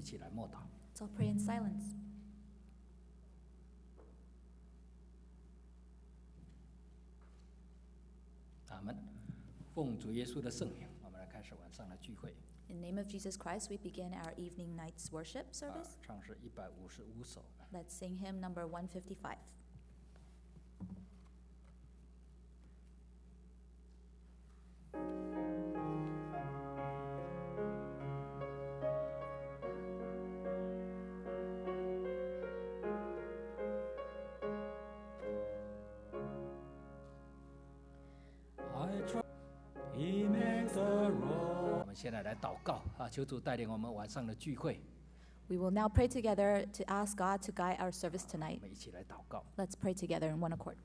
一起来默祷。 So I'll pray in silence. 阿门。奉主耶稣的圣名，我们来开始晚上的聚会。 In the name of Jesus Christ, we begin our evening night's worship service. 唱诗155首。 Let's sing hymn number 155. He makes the road. 我们现在来祷告啊，求主带领我们晚上的聚会。 We will now pray together to ask God to guide our service 我 tonight. 们一起来祷告。 Let's pray together in one accord.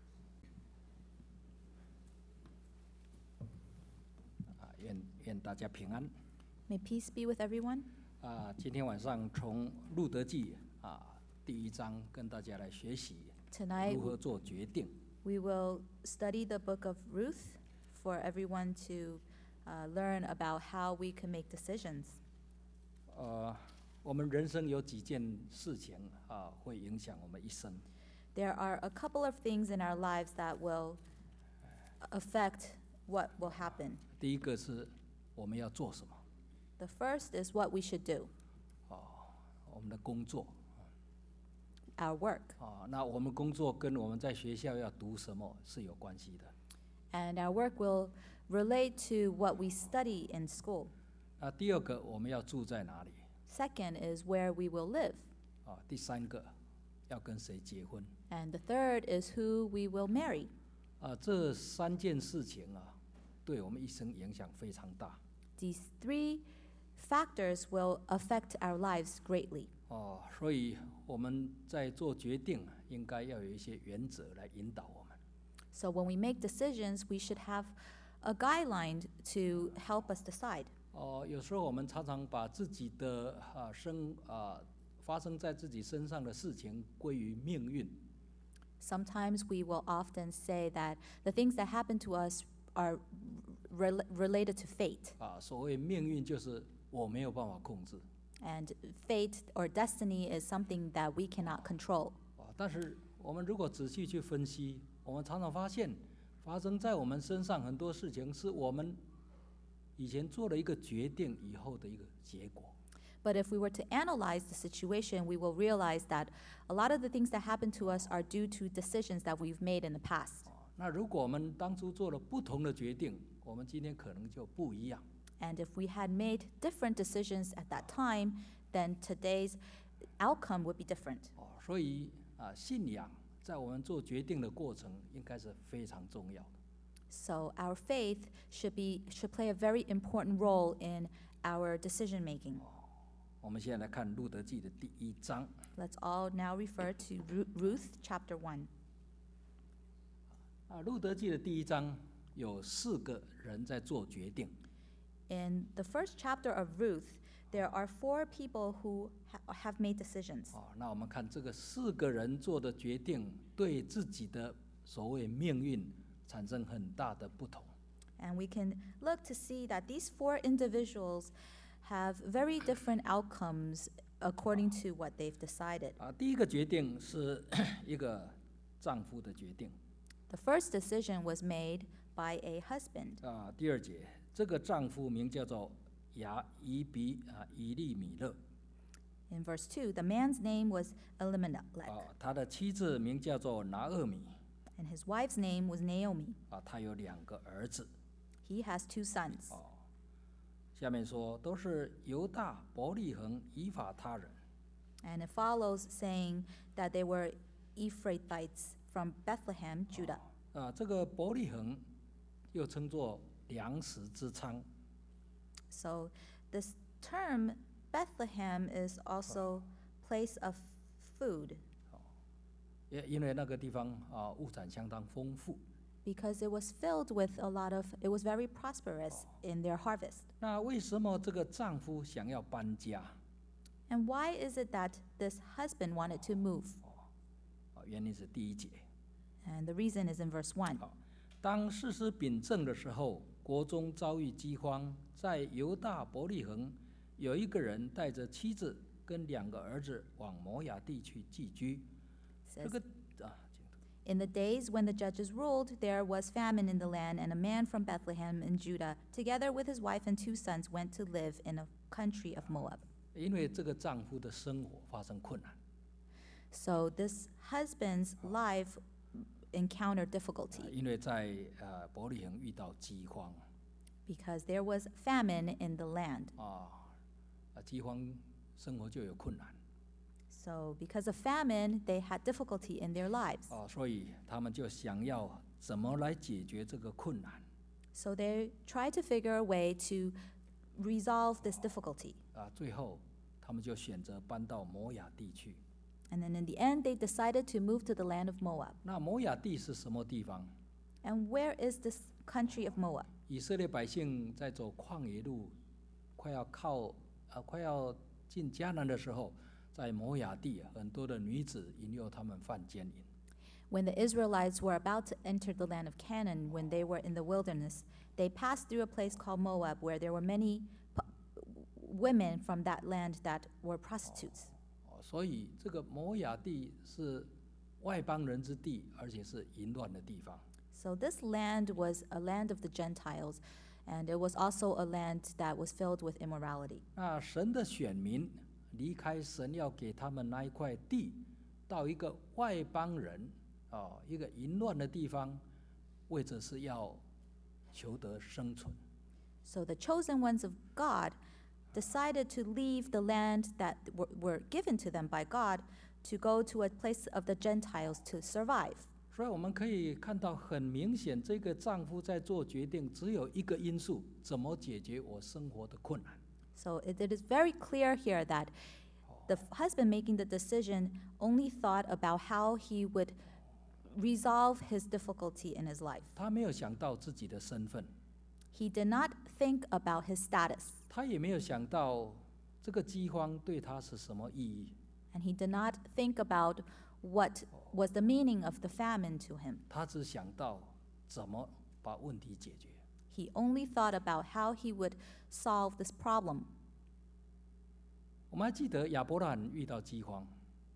愿大家平安。 May peace be with everyone. 今天晚上从路德记第1章跟大家来学习 Tonight 如何做决定。 we will study the book of Ruth for everyone to learn about how we can make decisions. 我们人生有几件事情会影响我们一生。 There are a couple of things in our lives that will affect what will happen. 第一个是我们要做什么， The first is what we should do, 我们的工作 our work. 那我们工作跟我们在学校要读什么是有关系的。 And our work will relate to what we study in school. 第二个我们要住在哪里 Second is where we will live. 第三个要跟谁结婚 And the third is who we will marry. 这3件事情对我们一生影响非常大。 These three factors will affect our lives greatly. 所以我们在做决定应该要有一些原则来引导我们。 So when we make decisions, we should have a guideline to help us decide. 有时候我们常常把自己的发生在自己身上的事情归于命运。 Sometimes we will often say that the things that happen to us are related to fate. 所谓命运就是我没有办法控制。 And fate or destiny is something that we cannot control. 但是我们如果仔细去分析，我们常常发现，发生在我们身上很多事情是我们以前做了一个决定以后的一个结果。 But if we were to analyze the situation, we will realize that a lot of the things that happen to us are due to decisions that we've made in the past. 那如果我们当初做了不同的决定，我们今天可能就不一样。 And if we had made different decisions at that time, then today's outcome would be different. 所以信仰在我们做决定的过程应该是非常重要的。 So our faith should play a very important role in our decision making. 我们现在来看路德记的第1章。 Let's all now refer to Ruth chapter 1. 路德记的第1章有4个人在做决定。 In the first chapter of Ruth, there are 4 people who have made decisions. 那我们看这个4个人做的决定，对自己的所谓命运产生很大的不同。 And we can look to see that these 4 individuals have very different outcomes according to what they've decided. 第一个决定是一个丈夫的决定。 The first decision was made by a husband. 第2节，这个丈夫名叫做以利米勒。 In verse 2, the man's name was Elimelech, 他的妻子名叫做拿俄米。 and his wife's name was Naomi. 他有2个儿子。 He has 2 sons. 下面说都是犹大、伯利恒、以法他人。 And it follows saying that they were Ephrathites from Bethlehem, Judah. 这个伯利恒又称作粮食之仓。 So this term Bethlehem is also place of food. 因为那个地方物产相当丰富。 Because it was filled with it was very prosperous in their harvest. 那为什么这个丈夫想要搬家？ And why is it that this husband wanted to move? 原因是第1节。 And the reason is in verse 1. 当士师秉政的时候，国中遭遇饥荒，在犹大伯利恒有一个人带着妻子跟2个儿子往摩亚地去寄居。 这 Says, 个 In the days when the judges ruled, there was famine in the land, and a man from Bethlehem in Judah, together with his wife and 2 sons, went to live in a country of Moab. 因为这个丈夫的生活发生困难， So this husband's life encountered difficulty 因为在伯利恒遇到饥荒 because there was famine in the land. 饥荒生活就有困难 So because of famine, they had difficulty in their lives. 所以他们就想要怎么来解决这个困难 So they tried to figure a way to resolve this difficulty. 最后他们就选择搬到摩亚地去。 And then in the end, they decided to move to the land of Moab. 那摩亚地是什么地方？ And where is this country of Moab? 以色列百姓在走旷野路，快要进迦南的时候，在摩亚地很多的女子引诱他们犯奸淫。 When the Israelites were about to enter the land of Canaan, when they were in the wilderness, they passed through a place called Moab, where there were many women from that land that were prostitutes. 所以这个摩亚地是外邦人之地，而且是淫乱的地方。 So this land was a land of the Gentiles, and it was also a land that was filled with immorality. 那神的选民离开神要给他们那一块地，到一个外邦人一个淫乱的地方，为着是要求得生存。 So the chosen ones of God decided to leave the land that were given to them by God to go to a place of the Gentiles to survive. 所以我们可以看到很明显，这个丈夫在做决定，只有一个因素：怎么解决我生活的困难。 So it is very clear here that the husband making the decision only thought about how he would resolve his difficulty in his life. 他没有想到自己的身份， He did not think about his status, 他也没有想到这个饥荒对他是什么意义。 and he did not think about what was the meaning of the famine to him. 他只想到怎么把问题解决。 He only thought about how he would solve this problem. 我们还记得亚伯拉罕遇到饥荒，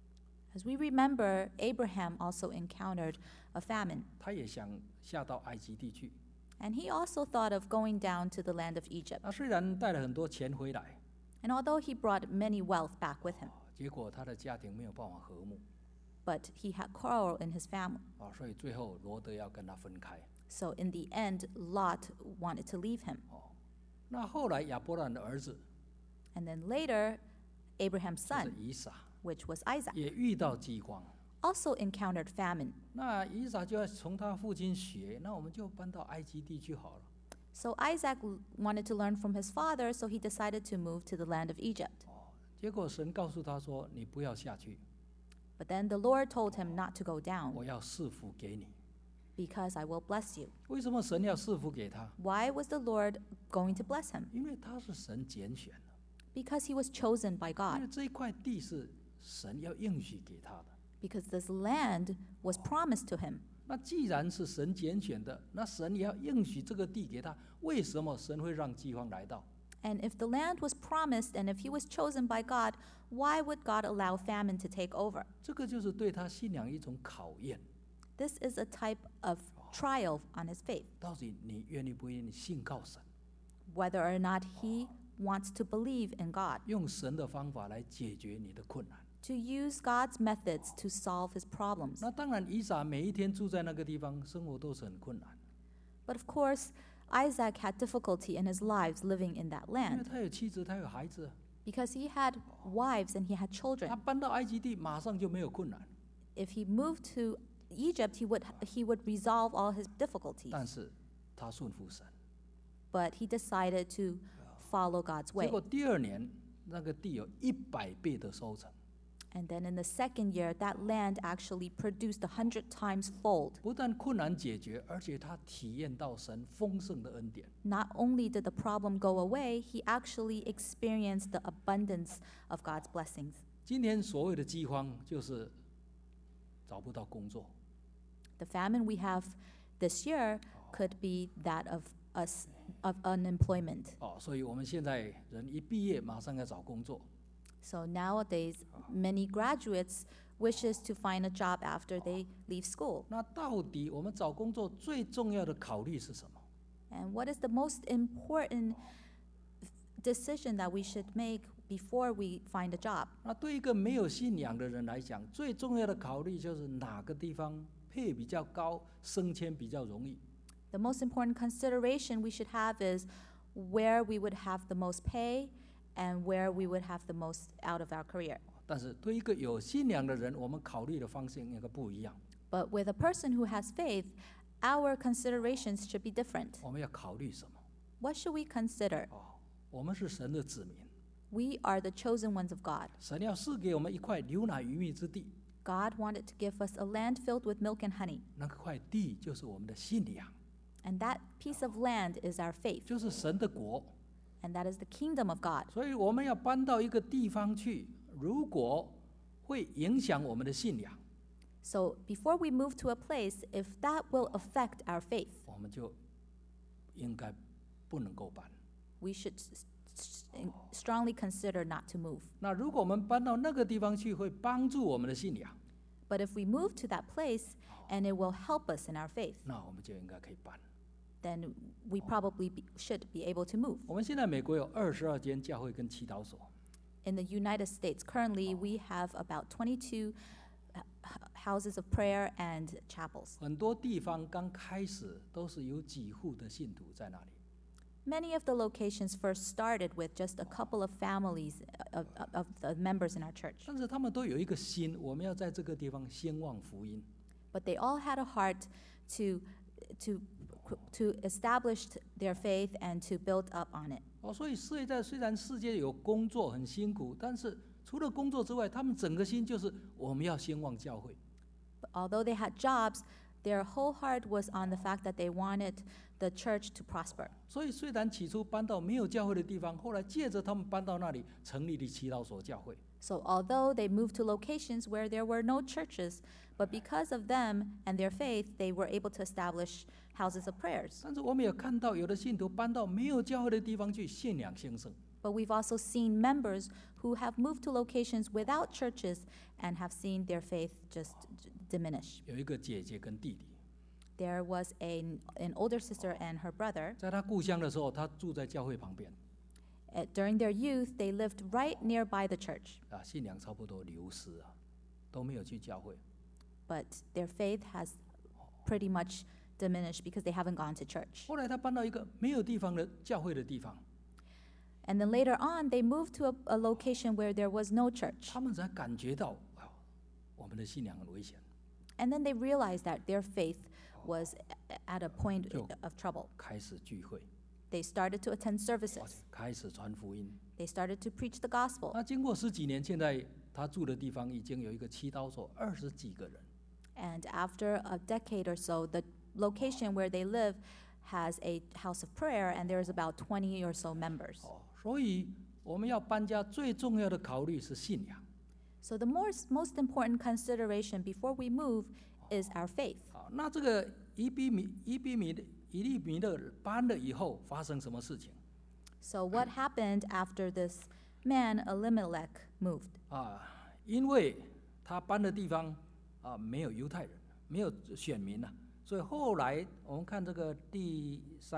As we remember, Abraham also encountered a famine, 他也想下到埃及地去。 and he also thought of going down to the land of Egypt. 那虽然带了很多钱回来， And although he brought many wealth back with him, 结果他的家庭没有办法和睦 but he had quarrel in his family. 所以最后罗德要跟他分开。 So in the end, Lot wanted to leave him. 那后来亚伯拉罕的儿子 And then later, Abraham's 就是 son, 以撒， which was Isaac, 也遇到饥荒。 also encountered famine. 那以撒就要从他父亲学，那我们就搬到埃及地去好了。 So Isaac wanted to learn from his father, so he decided to move to the land of Egypt. 结果神告诉他说：“你不要下去， But then the Lord told him not to go 我 down 要赐福给你。 because I will bless you. ” 为什么神要赐福给他？ Why was the Lord going to bless him? 因为他是神拣选的， Because he was chosen by 因 God. 为这一块地是神要应许给他的。 Because this land was promised to him. 那既然是神拣选的，那神也要应许这个地给他。为什么神会让饥荒来到？ And if the land was promised and if he was chosen by God, why would God allow famine to take over? 这个就是对他信仰一种考验。 This is a type of trial on his faith, 到底你愿意不愿意信靠神， whether or not he wants to believe in God, 用神的方法来解决你的困难？ to use God's methods to solve his problems. 那当然，以撒每一天住在那个地方，生活都是很困难， But of course, Isaac had difficulty in his lives living in that 因为 land 他有妻子，他有孩子。 because he had wives and he had 他 children. 搬到埃及地，马上就没有困难。 If he moved to Egypt, he would resolve all his difficulties. 但是他顺服神， But he decided to follow God's 结 way. 果第二年那个地有100倍的收成， And then in the second year, that land actually produced 100 times fold. 不但困难解决，而且他体验到神丰盛的恩典。 Not only did the problem go away, he actually experienced the abundance of God's blessings. 今天所谓的饥荒，就是找不到工作， The famine we have this year could be that of us of unemployment. 所以我们现在人一毕业马上要找工作。 So nowadays, many graduates wishes to find a job after they leave school. 那到底我们找工作最重要的考虑是什么？ And what is the most important decision that we should make before we find a job? 那对一个没有信仰的人来讲，最重要的考虑就是哪个地方配比较高，升迁比较容易。 The most important consideration we should have is where we would have the most pay and where we would have the most out of our career. 但是对一个有信仰的人，我们考虑的方向应该不一样。 But with a person who has faith, our considerations should be different. 我们要考虑什么？ What should we consider? 我们是神的子民， We are the chosen ones of God. 神要赐给我们一块流奶与蜜之地， God wanted to give us a land filled with milk and honey. 那块地就是我们的信仰， And that piece of land is our faith. 就是神的国。 And that is the kingdom of God. 所以我们要搬到一个地方去，如果会影响我们的信仰， So before we move to a place, if that will affect our faith, 我们就应该不能够搬。 we should strongly consider not to move. 那如果我们搬到那个地方去，会帮助我们的信仰， But if we move to that place and it will help us in our faith, 那我们就应该可以搬。 then we probably should be able to move. 我们现在美国有22间教会跟祈祷所， In the United States, currently we have about 22 houses of prayer and chapels. 很多地方刚开始都是有几户的信徒在那里。 Many of the locations first started with just a couple of families of the members in our church. 但是他们都有一个心，我们要在这个地方兴旺福音。 But they all had a heart to establish their faith and to build up on it. 所以虽然世界有工作很辛苦，但是除了工作之外，他们整个心就是我们要兴旺教会。 But although they had jobs, their whole heart was on the fact that they wanted the church to prosper. 所以虽然起初搬到没有教会的地方，后来借着他们搬到那里，成立了祈祷所教会。 So although they moved to locations where there were no churches, but because of them and their faith, they were able to establish houses of prayers. 但是我们也看到有的信徒搬到没有教会的地方去，信仰兴盛。 But we've also seen members who have moved to locations without churches and have seen their faith just diminish. 有一个姐姐跟弟弟， There was an older sister and her brother. 在他故乡的时候，他住在教会旁边， During their youth, they lived right nearby the church, 信仰差不多流失啊，都没有去教会。 but their faith has pretty much diminished because they haven't gone to church. 后来他搬到一个没有地方的教会的地方， And then later on, they moved to a location where there was no church. 他们才感觉到我们的信仰很危险， And then they realized that their faith was at a point of trouble. 开始聚会， They started to attend services. 开始传福音。 They started to preach the gospel. 那经过10几年，现在他住的地方已经有一个祈祷所，20几个人。 And after a decade or so, the location where they live has a house of prayer, and there's about 20 or so members. 所以我们要搬家最重要的考虑是信仰。 So the most important consideration before we move is our faith. 那这个以利米勒搬了以后发生什么事情？ So what happened after this man Elimelech moved? 因为他搬的地方没有犹太人，没有选民了，所以后来我们看这个第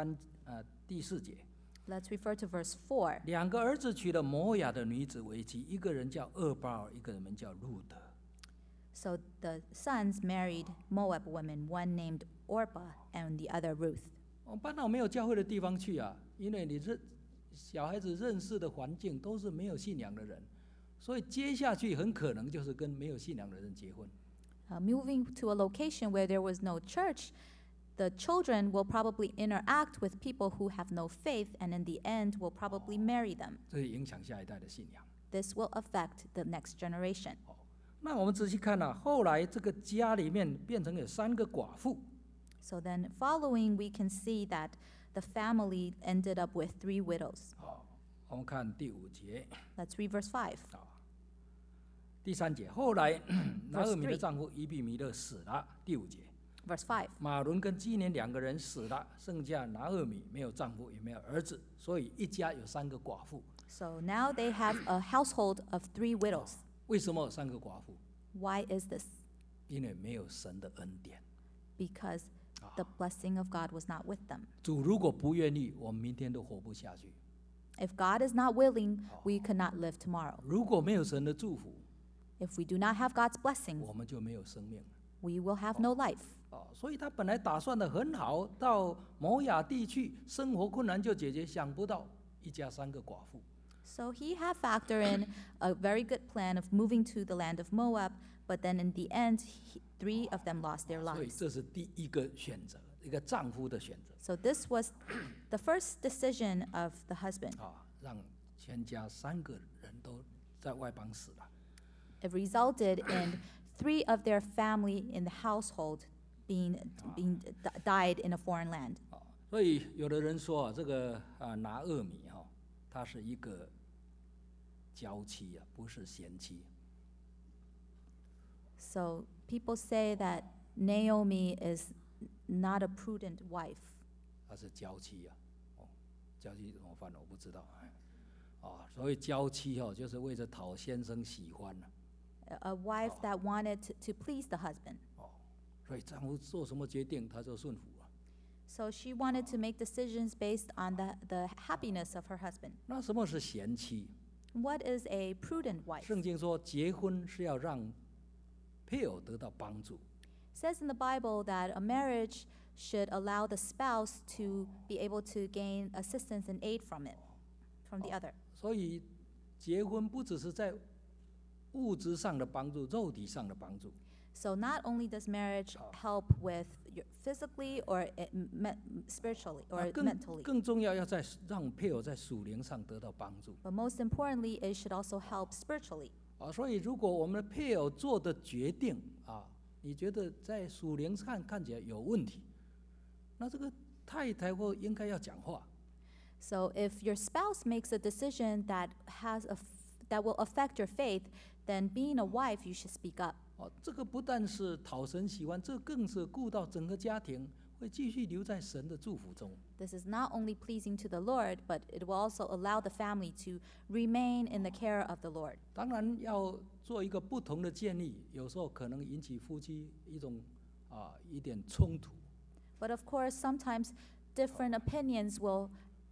4节。 Let's refer to verse 4. 2个儿子娶了摩亚的女子为妻，一个人叫厄巴尔，一个人叫路德。 So the sons married Moab women, one named Orpah and the other Ruth. 我们搬到没有教会的地方去啊，因为小孩子认识的环境都是没有信仰的人，所以接下去很可能就是跟没有信仰的人结婚。 Moving to a location where there was no church, the children will probably interact with people who have no faith, and in the end will probably marry them. 这影响下一代的信仰。 This will affect the next generation. 那我们仔细看后来这个家里面变成有3个寡妇。 So then following, we can see that the family ended up with 3 widows. 我们看第5节。 Let's read verse 5. 第3节，后来拿俄米的丈夫伊比米勒死了。第5节， Verse 5. 马伦跟基连2个人死了，剩下拿俄米没有丈夫也没有儿子，所以一家有3个寡妇。 So now they have a household of 3 widows. 为什么有3个寡妇？ Why is this? 因为没有神的恩典。 Because the blessing of God was not with them. 主如果不愿意，我们明天都活不下去。 If God is not willing, we could not live tomorrow. 如果没有神的祝福， If we do not have God's blessings, 我们就没有生命了。 we will have no life. 所以他本来打算的很好，到摩亚地去，生活困难就解决，想不到一家3个寡妇。 So he had factored in a very good plan of moving to the land of Moab, but then in the end, 3 of them lost their 所以 lives. 这是第一个选择，一个丈夫的选择 So this was the first decision of the husband. 让全家3个人都在外邦死了。 It resulted in 3 of their family in the household died in a foreign land. 所以有的人说这个拿俄米她是一个娇妻不是贤妻。 So people say that Naomi is not a prudent wife. 她是娇妻娇妻怎么翻我不知道。所以娇妻就是为了讨先生喜欢。 A wife that wanted to please the husband. 所以丈夫做什么决定，她就顺服。 So she wanted to make decisions based on the happiness of her husband. 那什么是贤妻？ What is a prudent wife? 圣经说，结婚是要让配偶得到帮助。 It says in the Bible that a marriage should allow the spouse to be able to gain assistance and aid from the other. 所以，结婚不只是在物质上的帮助，肉体上的帮助。 So not only does marriage help with physically or spiritually or 更 mentally, 更重要，要让配偶在属灵上得到帮助。 but most importantly, it should also help spiritually. 所以如果我们的配偶做的决定你觉得在属灵上看起来有问题，那这个太太或应该要讲话。 So if your spouse makes a decision that will affect your faith, then being a wife, you should speak up. 这个不但是讨神喜欢，这更是顾到整个家庭会继续留在神的祝福中。 This is not only pleasing to the Lord, but it will also allow the family to remain in the care of the Lord. 当然要做一个不同的建议，有时候可能引起夫妻一点冲突。 But of course, sometimes different opinions will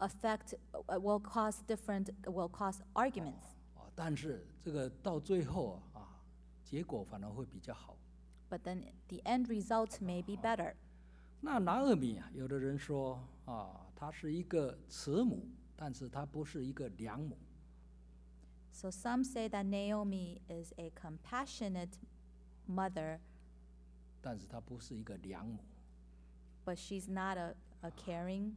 cause arguments. 但是这个到最后结果反而会比较好。 But then the end result may be better. 那拿俄米有的人说她是一个慈母，但是她不是一个良母。 So some say that Naomi is a compassionate mother, 但是她不是一个良母。 but she's not a caring.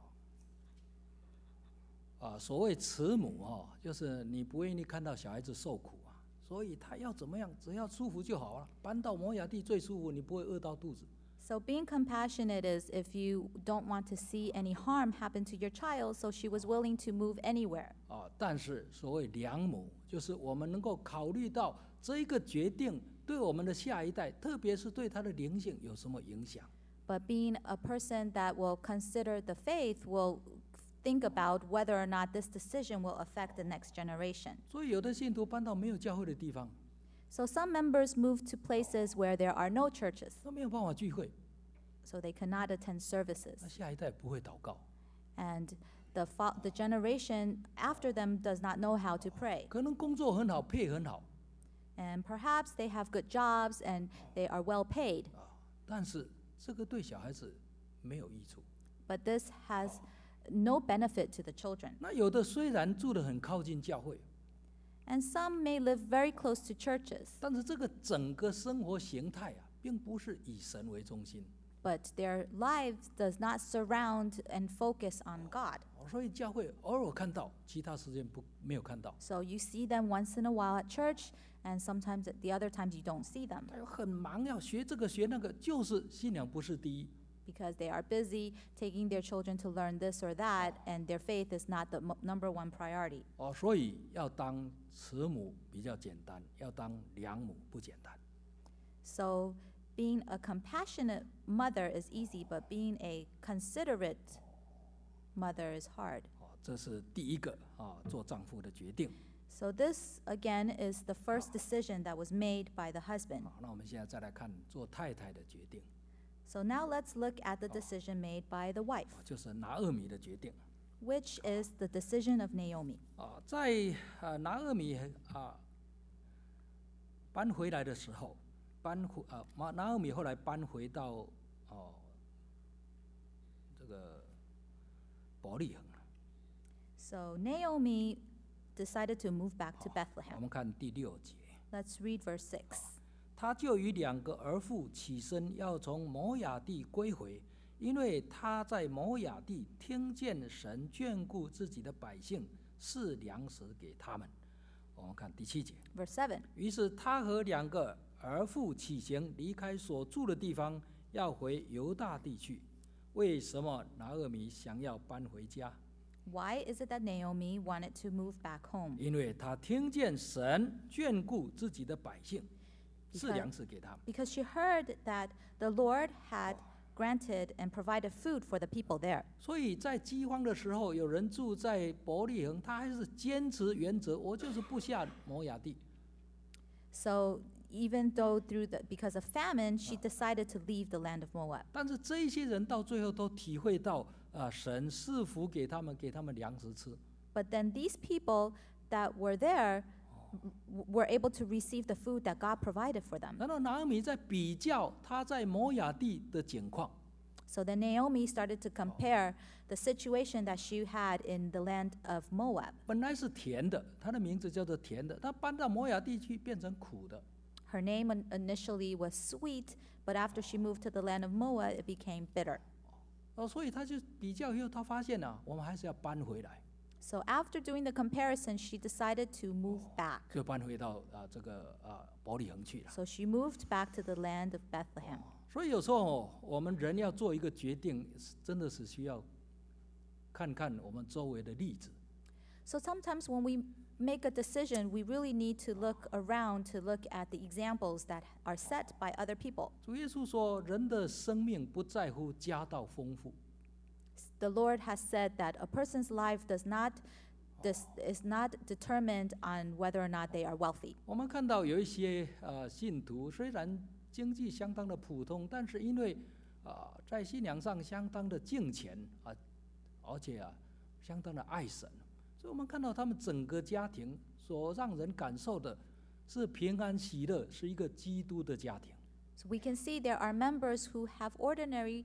所谓慈母就是你不愿意看到小孩子受苦所以她要怎么样，只要舒服就好了。搬到摩亚地最舒服，你不会饿到肚子。 So being compassionate is if you don't want to see any harm happen to your child, so she was willing to move anywhere. 但是所谓良母，就是我们能够考虑到这一个决定对我们的下一代，特别是对他的灵性有什么影响。 But being a person that will consider the faith will think about whether or not this decision will affect the next generation. 所以有的信徒搬到没有教会的地方， So some members move to places where there are no churches, 都没有办法聚会， so they cannot attend services. 那下一代不会祷告， And the generation after them does not know how to pray. 可能工作很好，配很好， And perhaps they have good jobs and they are well paid, 但是这个对小孩子没有益处。 but this has no benefit to the children. 那有的虽然住得很靠近教会， And some may live very close to churches, 但是这个整个生活形态并不是以神为中心。 but their lives does not surround and focus on God. 所以教会偶尔看到，其他时间没有看到。 So you see them once in a while at church, and sometimes at the other times you don't see them 他又很忙，要学这个学那个，就是信仰不是第一。 because they are busy taking their children to learn this or that, and their faith is not the number one priority. 所以要当慈母比较简单，要当良母不简单。 So being a compassionate mother is easy, but being a considerate mother is hard. 这是第一个做丈夫的决定。 So this, again, is the first decision that was made by the husband. 好，那我们现在再来看做太太的决定， So now let's look at the decision made by the wife, 就是拿俄米的决定。 which is the decision of Naomi. 在拿俄米搬回来的时候，拿俄米后来搬回到这个伯利恒。 So Naomi decided to move back to 我 Bethlehem. 们看第6节， Let's read verse 6. 他就与2个儿妇起身，要从摩亚地归回，因为他在摩亚地听见神眷顾自己的百姓，赐粮食给他们。我们看第7节， Verse 7. 于是他和2个儿妇起行，离开所住的地方，要回犹大地去。为什么拿俄米想要搬回家？ Why is it that Naomi wanted to move back home? 因为他听见神眷顾自己的百姓，赐粮食给他们。 Because she heard that the Lord had granted and provided food for the people there. 所以在饥荒的时候，有人住在伯利恒，他还是坚持原则，我就是不下摩亚地。 So even though because of famine, she decided to leave the land of Moab. 但是这一些人到最后都体会到神赐福给他们粮食吃。 But then these people that were there were able to receive the food that God provided for them. 然后拿俄米在比较他在摩亚地的景况， So then Naomi started to compare the situation that she had in the land of Moab. 本来是甜的，他的名字叫做甜的，他搬到摩亚地去变成苦的。 Her name initially was sweet, but after she moved to the land of Moab, it became bitter. 所以他就比较以后，他发现我们还是要搬回来， So after doing the comparison, she decided to move back. 就搬回到这个伯利恒去了。 So she moved back to the land of Bethlehem. 所以有时候我们人要做一个决定，真的是需要看看我们周围的例子。 So sometimes when we make a decision, we really need to look around to look at the examples that are set by other people. 主耶稣说，人的生命不在乎家道丰富， The Lord has said that a person's life is not determined on whether or not they are wealthy. 我们看到有一些信徒，虽然经济相当的普通，但是因为在信仰上相当的敬虔而且相当的爱神，所以我们看到他们整个家庭所让人感受的是平安喜乐，是一个基督的家庭。 So we can see there are members who have ordinary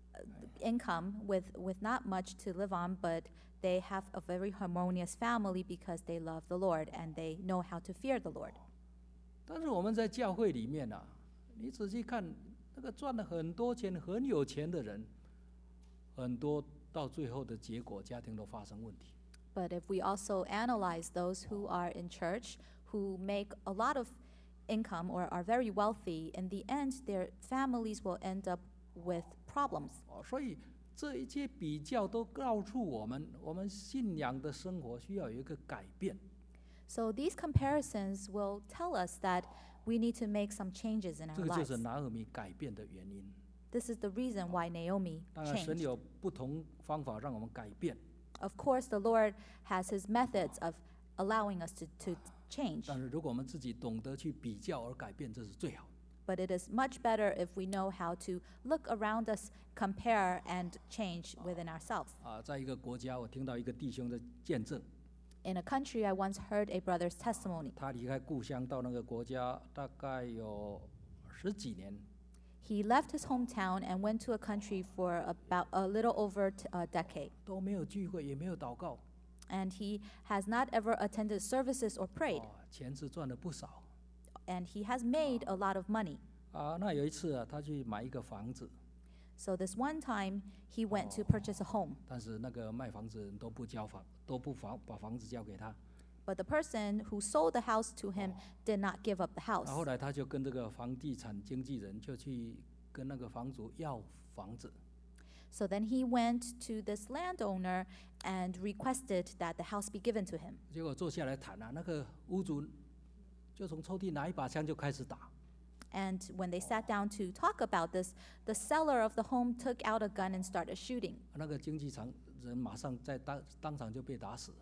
income with not much to live on, but they have a very harmonious family because they love the Lord and they know how to fear the Lord. 但是我们在教会里面你仔细看，那个赚了很多钱、很有钱的人，很多到最后的结果，家庭都发生问题。 But if we also analyze those who are in church, who make a lot of income or are very wealthy, in the end, their families will end up with problems. 所以这一切比较都告诉我们，我们信仰的生活需要有一个改变。 So these comparisons will tell us that we need to make some changes in 这 our 个就是 lives. 拿俄米改变的原因。 This is the reason why Naomi 当然，神 changed. 有不同方法让我们改变， Of course, the Lord has his methods of allowing us to change. 但是如果我们自己懂得去比较而改变，这是最好的。 But it is much better if we know how to look around us, compare, and change within ourselves. 在一个国家，我听到一个弟兄的见证， In a country, I once heard a brother's testimony. 他离开故乡到那个国家大概有10几年， He left his hometown and went to a country for about a little over a decade. 都没有聚会，也没有祷告， And he has not ever attended services or prayed. 钱是赚了不少。 And he has made a lot of money. 那有一次他去买一个房子， So this one time, he went to purchase a home. 但是那个卖房子人都不把房子交给他。 But the person who sold the house to him did not give up the house. 后来他就跟这个房地产经纪人就去跟那个房主要房子， So then he went to this landowner and requested that the house be given to him. 结果坐下来谈那个屋主就从抽屉拿一把枪就开始打。 And when they sat down to talk about this, the seller of the home took out a gun and started shooting. 那个经纪场人马上在当场就被打死了。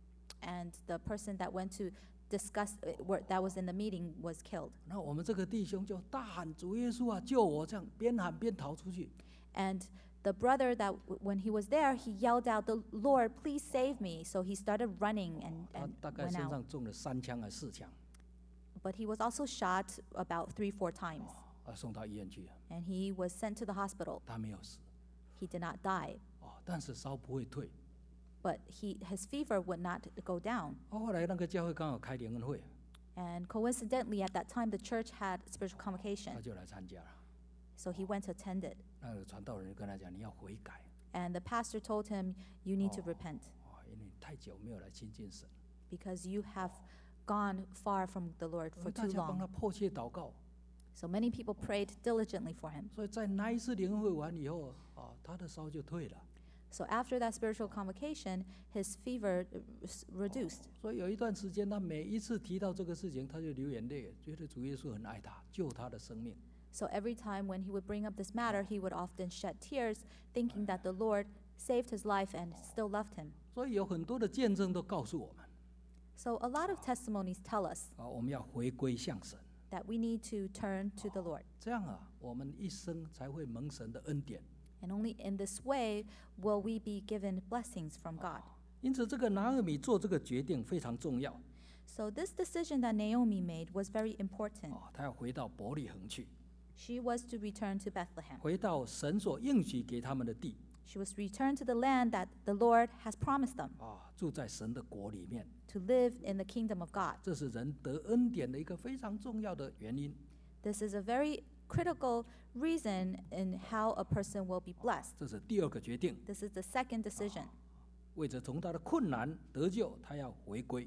And the person that went to discuss that was in the meeting was killed. 那我们这个弟兄就大喊主耶稣啊，救我！这样边喊边逃出去。 And the brother that when he was there, he yelled out, "The Lord, please save me!" So he started running 他 and 大概 went 身 out. 上中了3枪还是4枪， But he was also shot about 3-4 times, 送到医院去了， and he was sent to the hospital. 他没有死。 He did not die, 但是烧不会退。 but his fever would not go down. 后来那个教会刚好开联恩会， And coincidentally, at that time, the church had spiritual 他 convocation, 就来参加了。 so he went to attend it. 那个传道人就跟他讲，你要悔改， And the pastor told him, "You need to repent 因为你太久没有来亲近神。 because you have gone far from the Lord 所 for 以大 too 家帮他 long." 迫切祷告。 So many people prayed diligently for him. 所以在那一次联恩会完以后，他的烧就退了。 So after that spiritual convocation, his fever reduced. 所以有一段时间，他每一次提到这个事情，他就流眼泪，觉得主耶稣很爱他，救他的生命。 So every time when he would bring up this matter, he would often shed tears, thinking that the Lord saved his life and still loved him. 所以有很多的见证都告诉我们， So a lot of testimonies tell us 我们要回归向神， that we need to turn to the Lord. 这样我们一生才会蒙神的恩典。 And only in this way will we be given blessings from God. 因此，这个拿俄米做这个决定非常重要。 So this decision that Naomi made was very important. 他要回到伯利恒去， She was to return to Bethlehem. 回到神所应许给他们的地， She was returned to the land that the Lord has promised them, 住在神的国里面。 to live in the kingdom of God. 这是人得恩典的一个非常重要的原因。 This is a very critical reason in how a person will be blessed. 这是第2个决定， This is the second decision. 为着从他的困难得救，他要回归。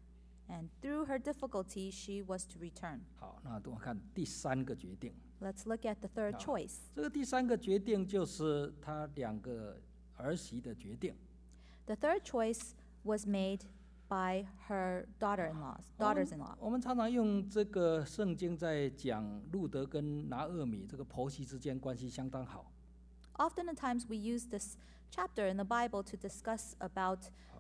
And through her difficulty, she was to return. 好，那我们看第3个决定。 Let's look at the third choice. 这个第3个决定就是他2个儿媳的决定。 The third choice was made by her daughters-in-law. 我们常常用这个圣经在讲路德跟拿俄米这个婆媳之间关系相当好。 Oftentimes we use this chapter in the Bible to discuss about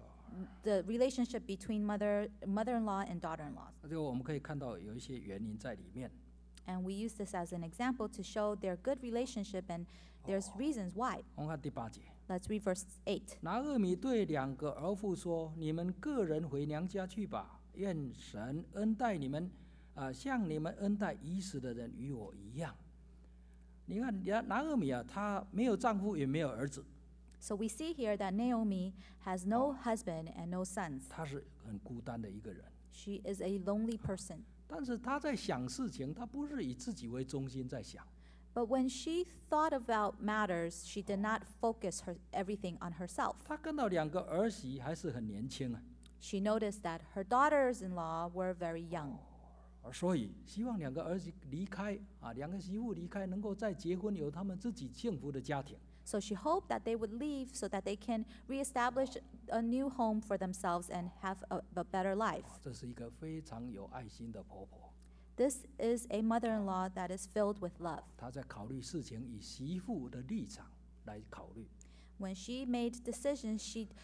the relationship between mother-in-law and daughter-in-law. 就我们可以看到有一些原因在里面。 And we use this as an example to show their good relationship, and there's reasons why. 我们看第8节， Let's read verse 8. 拿俄米对2个儿妇说：“你们个人回娘家去吧，愿神恩待你们，像你们恩待已死的人与我一样。”你看拿俄米她没有丈夫也没有儿子， So we see here that Naomi has no husband and no sons. 她是很孤单的一个人。 She is a lonely person. 但是她在想事情，她不是以自己为中心在想， But when she thought about matters, she did not focus everything on herself. 她看到2个儿媳还是很年轻 She noticed that her daughters-in-law were very young. 所以希望2个儿媳离开2个媳妇离开，能够再结婚，有他们自己幸福的家庭。 So she hoped that they would leave so that they can reestablish a new home for themselves and have a better life. 这是一个非常有爱心的婆婆， This is a mother-in-law that is filled with love. 她在考虑事情以媳妇的立场来考虑。 When she made decisions,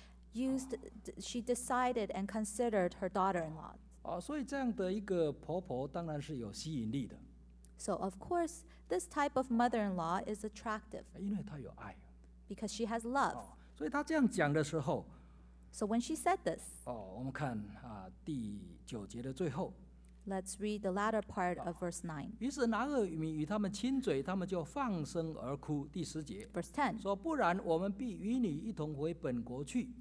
she decided and considered her daughter-in-law. 所以这样的一个婆婆当然是有吸引力的， So of course, this type of mother-in-law is attractive 因为她有爱。 because she has love. 所以她这样讲的时候， So when she said this, 我们看第9节的最后， let's read the latter part of verse 9. 于是拿俄米与他们亲嘴，他们就放声而哭。第10节 Verse 10. 说：“不然，我们必与你一同回本国去。”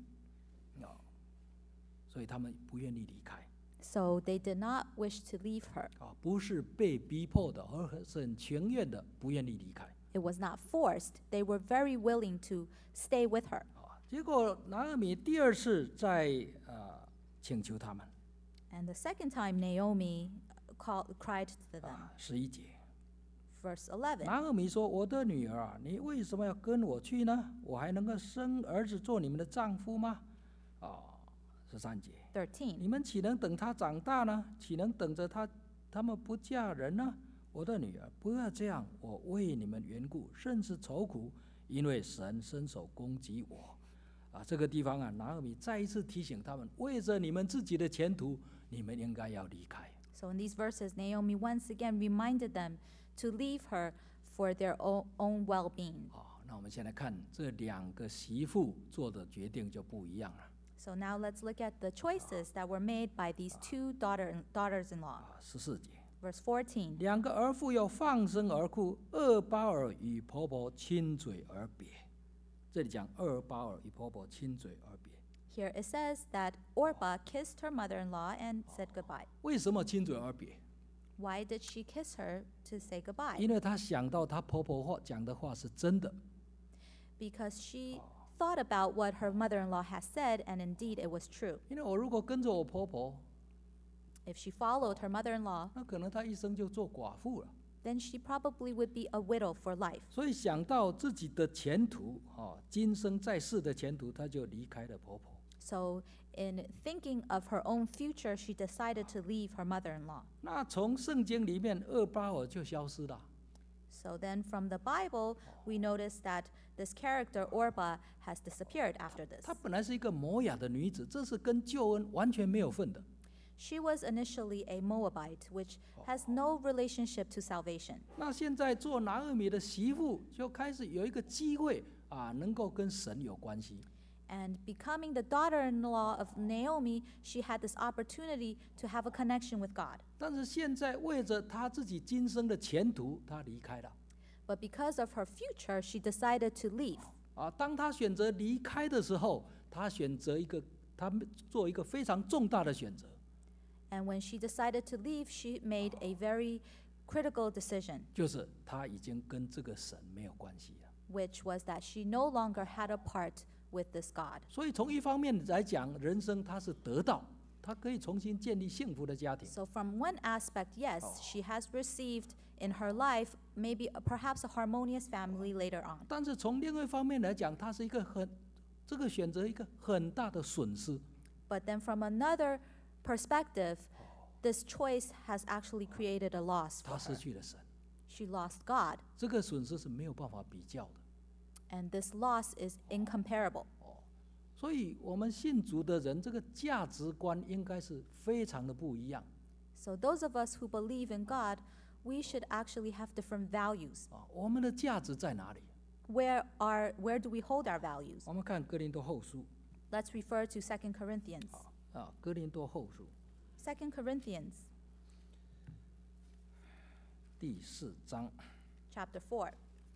所以他们不愿意离开。 So they did not wish to leave her. 不是被逼迫的，而是很情愿的，不愿意离开。 It was not forced. They were very willing to stay with her. 结果拿俄米第2次在请求他们。 And the second time, Naomi cried to them. 11节， Verse 11. 拿俄米说：“我的女儿啊，你为什么要跟我去呢？我还能够生儿子做你们的丈夫吗？”13节， 13. 你们岂能等他长大呢？岂能等着他们不嫁人呢？ 我的女儿，不要这样，我为你们缘故甚是愁苦，因为神伸手攻击我。这个地方拿俄米再一次提醒他们，为着你们自己的前途，你们应该要离开。 So in these verses, Naomi once again reminded them to leave her for their own well-being. 那我们先来看这两个媳妇做的决定就不一样了。 So now let's look at the choices that were made by these two daughters-in-law. 14节， Verse 14. 两个儿妇又放声而哭，厄巴尔与婆婆亲嘴而别。这里讲厄巴尔与婆婆亲嘴而别。 Here it says that Orpah kissed her mother-in-law and said goodbye. 为什么亲嘴而别？ Why did she kiss her to say goodbye? 因为她想到她婆婆讲的话是真的。 Because she thought about what her mother-in-law has said, and indeed it was true. 因为我如果跟着我婆婆， If she followed her mother-in-law, 那可能她一生就做寡妇了。 then she probably would be a widow for life. 所以想到自己的前途，今生在世的前途，她就离开了婆婆。 So in thinking of her own future, she decided to leave her mother-in-law. 那从圣经里面，厄巴尔就消失了。 So then from the Bible, we notice that this character, Orpah, has disappeared after this. 她本来是一个摩亚的女子，这是跟救恩完全没有份的。 She was initially a Moabite, which has no relationship to salvation. 那现在做拿俄米的媳妇，就开始有一个机会能够跟神有关系。 And becoming the daughter-in-law of Naomi, she had this opportunity to have a connection with God. 但是现在为着她自己今生的前途，她离开了。 But because of her future, she decided to leave. 当她选择离开的时候，她做一个非常重大的选择。 And when she decided to leave, she made a very critical decision, 就是她已经跟这个神没有关系了。 which was that she no longer had a part with this God. 所以从一方面来讲，人生她是得到，她可以重新建立幸福的家庭。 So from one aspect, yes, she has received in her life perhaps a harmonious family later on. 但是从另外一方面来讲，她是这个选择一个很大的损失。 But then from another perspective, this choice has actually created a loss for 她失 her. 去了神， She lost God, 这个损失是没有办法比较的。 and this loss is incomparable. 所以我们信主的人，这个价值观应该是非常的不一样。 So those of us who believe in God, we should actually have different values. 我们的价值在哪里？ Where do we hold our values? 我们看哥林多后书 Let's refer to 2 Corinthians. 哥林多后书 2 Corinthians 第4章 chapter 4.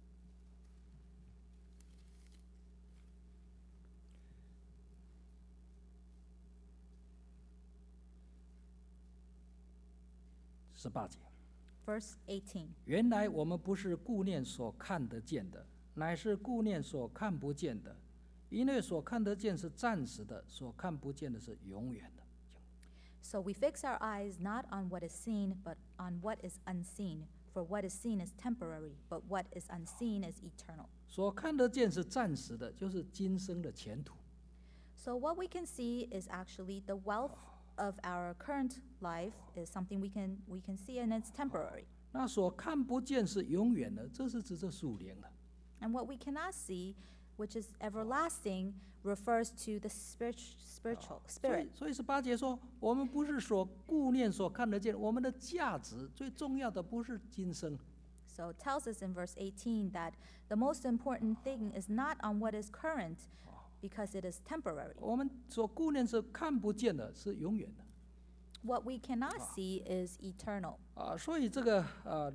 18节。 Verse 18. 原来我们不是顾念所看得见的，乃是顾念所看不见的。因为所看得见是暂时的，所看不见的是永远的。 So we fix our eyes not on what is seen, but on what is unseen. For what is seen is temporary, but what is unseen is eternal. 所看得见是暂时的，就是今生的前途。 So what we can see is actually the wealth of our current life is something we can see, and it's temporary. 那所看不见是永远的，这是指这属灵的。 And what we cannot see, which is everlasting, refers to the spirit. 所以18节说，我们不是所顾念所看得见，我们的价值最重要的不是今生， So it tells us in verse 18 that the most important thing is not on what is current, because it is temporary. 我们所顾念是看不见的，是永远的。 What we cannot see is eternal. 所以这个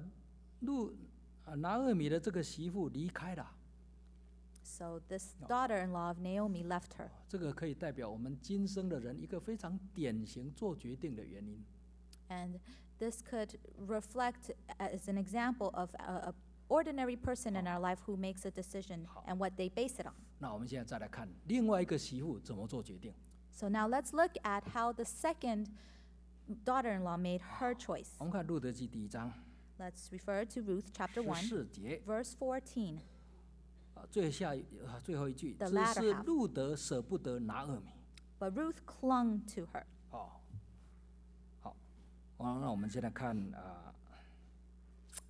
拿俄米的这个媳妇离开了， So this daughter-in-law of Naomi left her. 这个可以代表我们今生的人一个非常典型做决定的原因。 And this could reflect as an example of an ordinary person in our life who makes a decision and what they base it on. 那我们现在再来看另外一个媳妇怎么做决定。 So now let's look at how the second daughter-in-law made her choice. 我们看路德记第1章 Let's refer to Ruth chapter 1, 14节， verse 14. 最后一句， The 只 latter 是 half. 路德舍不得拿俄米。 But Ruth clung to her. 好，那我们现在看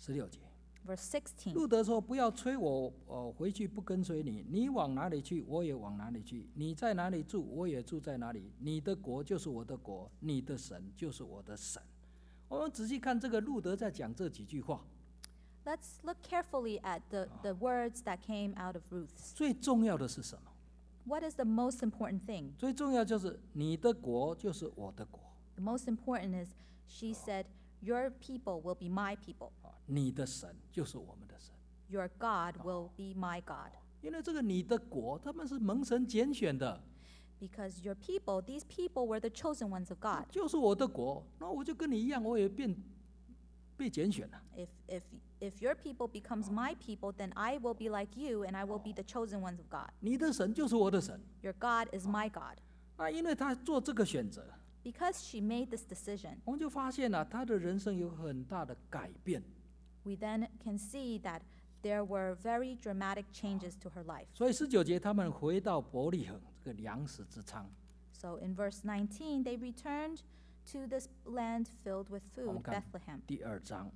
16节， Verse 16. 路德说：“不要催我，回去不跟随你。你往哪里去，我也往哪里去；你在哪里住，我也住在哪里。你的国就是我的国，你的神就是我的神。”我们仔细看这个路德在讲这几句话， Let's look carefully at the words that came out of Ruth's. 最重要的是什么？ What is the most important thing? 最重要就是你的国就是我的国， The most important is she said, Your people will be my people. 你的神就是我们的神。 Your God will be my God. 因为这个你的国，他们是蒙神拣选的， Because your people, these people were the chosen ones of God. 就是我的国，那我就跟你一样，我也被拣选了。 If your people becomes my people, then I will be like you, and I will be the chosen ones of God. 你的神就是我的神。 Your God is my God. 那因为他做这个选择， Because she made this decision, 我们就发现了他的人生有很大的改变。 we then can see that there were very dramatic changes to her life. 所以19节，他们回到伯利恒这个粮食之仓。 So in verse 19, they returned to this land filled with 我 food, 们看 Bethlehem. 第2章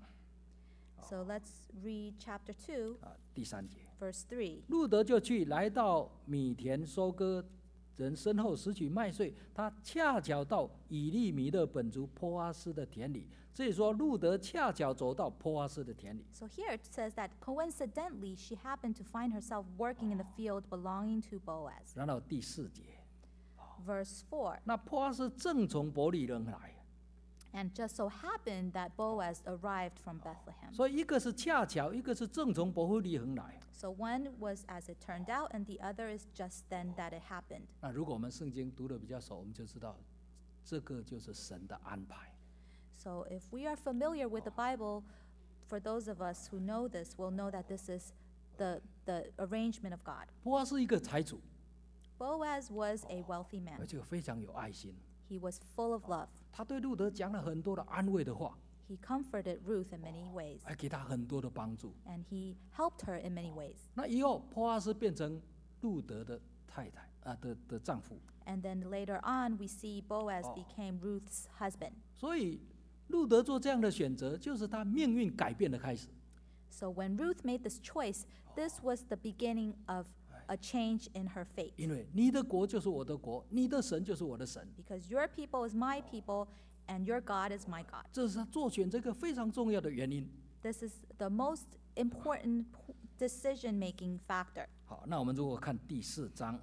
So let's read chapter 2, 第3节， verse 3. 路德就去来到米田收割人身后拾取麦穗，他恰巧到以利米勒本族波阿斯的田里。所以说，路德恰巧走到波阿斯的田里。 So here it says that coincidentally she happened to find herself working in the field belonging to Boaz. 然后第4节， Verse 4. 那波阿斯正从伯利恒来， And just so happened that Boaz arrived from Bethlehem. 所以一个是恰巧，一个是正从伯利恒来。 So one was as it turned out, and the other is just then that it happened. 那如果我们圣经读得比较熟，我们就知道，这个就是神的安排。 So if we are familiar with the Bible, for those of us who know this, will know that this is the arrangement of God. 波阿斯一个财主， Boaz was a wealthy man. 而且非常有爱心。 He was full of love. 他对路德讲了很多的安慰的话， He comforted Ruth in many ways, 还给他很多的帮助。 and he helped her in many ways. 那以后，波阿斯变成路德的太太的丈夫， And then later on, we see Boaz became Ruth's husband. 所以路德做这样的选择，就是他命运改变的开始。 So when Ruth made this choice, this was the beginning of a change in her fate. 因为你的国就是我的国，你的神就是我的神， Because your people is my people, and your God is my God. 这是他做选择一个非常重要的原因。 This is the most important decision-making factor. 好，那我们如果看第4章，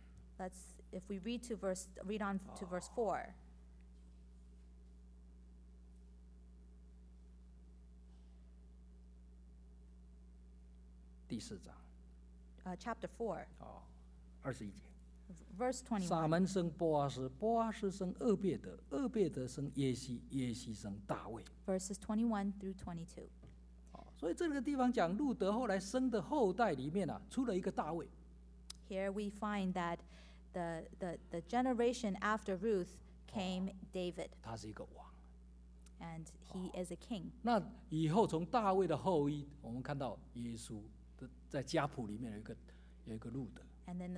If we read on to verse 4. 第4章， Chapter 4, 21节。 verse 撒 21. 门生波阿斯，波阿斯生厄别德，厄别德生耶西，耶西生大卫。 Verses 21 through 22. 所以这个地方讲路德后来生的后代里面出了一个大卫。 Here we find that the generation after Ruth came David, 他是一个王。 and he is a king. 那以后从大卫的后裔，我们看到耶稣的在家谱里面有一个路德。 And then in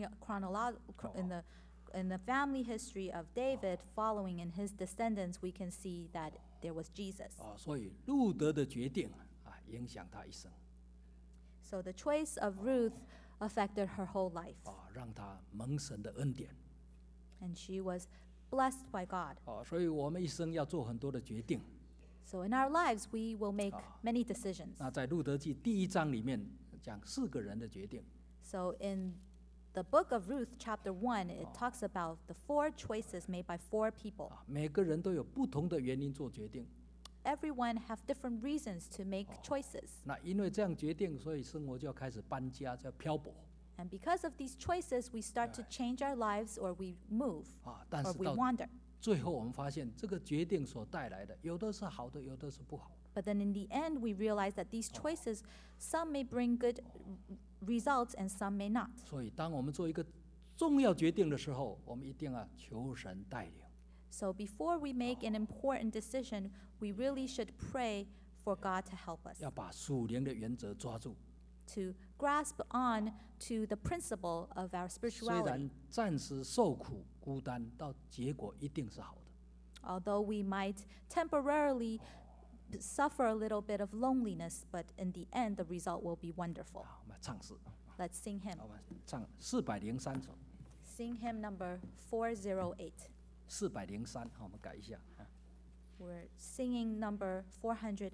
the family history of David, following in his descendants, we can see that there was Jesus. 所以路德的决定影响他一生， So the choice of Ruth affected her whole life, 让他蒙神的恩典。 and she was blessed by God. 所以我们一生要做很多的决定。 So in our lives, we will make many decisions. 那在路德记第1章里面讲4个人的决定。 So in the book of Ruth, chapter 1, it talks about the 4 choices made by 4 people. 每个人都有不同的原因做决定。 Everyone have different reasons to make choices. 那因为这样决定，所以生活就要开始搬家，就要漂泊。 And because of these choices, we start to change our lives, or we move, 但 or 是 we 到 wander. 最后我们发现，这个决定所带来的，有的是好的，有的是不好。 But then in the end, we realize that these choices, some may bring good results and some may not. 所以，当我们做一个重要决定的时候，我们一定要求神带领。 So before we make an important decision, we really should pray for God to help us, 要把属灵的原则抓住。 to grasp on to the principle of our 虽 spirituality. 然暂时受苦孤单，到结果一定是好的。 Although we might temporarily suffer a little bit of loneliness, but in the end, the result will be wonderful. 好，我们唱诗， Let's sing hymn. 我们唱403首， Sing hymn number 408. 403，好，我们改一下。 We're singing number 403.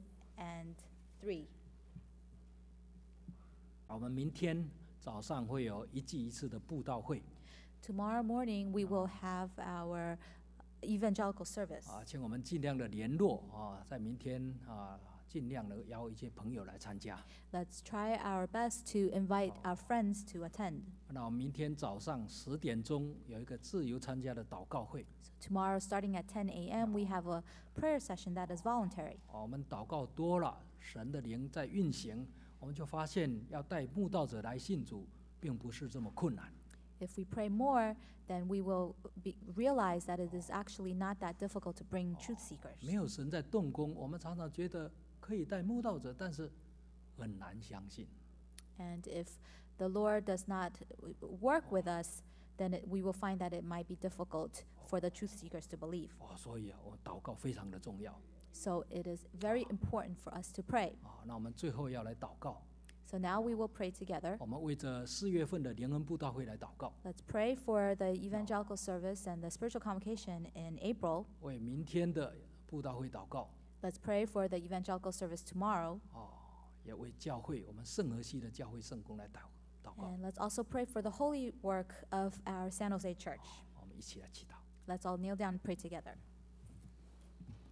我们明天早上会有1季1次的布道会， Tomorrow morning, we will have our evangelical service. 请我们尽量的联络在明天尽量的邀一些朋友来参加。 Let's try our best to invite our friends to attend. 那我们明天早上10点钟有一个自由参加的祷告会， So tomorrow, starting at 10 a.m., we have a prayer session that is voluntary. 我们祷告多了，神的灵在运行，我们就发现要带慕道者来信主，并不是这么困难。 If we pray more, then we will realize that it is actually not that difficult to bring truth seekers. 没有神在动工，我们常常觉得可以带慕道者，但是很难相信。 And if the Lord does not work with us, then we will find that it might be difficult for the truth seekers to believe. 所以我祷告非常的重要。 So it is very important for us to pray. 那我们最后要来祷告， So now we will pray together. 我们为着4月份的联恩布道会来祷告， Let's pray for the evangelical service and the spiritual convocation in April. 为明天的布道会祷告， Let's pray for the evangelical service tomorrow. 也为教会我们圣河西的教会圣工来祷告。 And let's also pray for the holy work of our San Jose church. 我们一起来祈祷。 Let's all kneel down and pray together.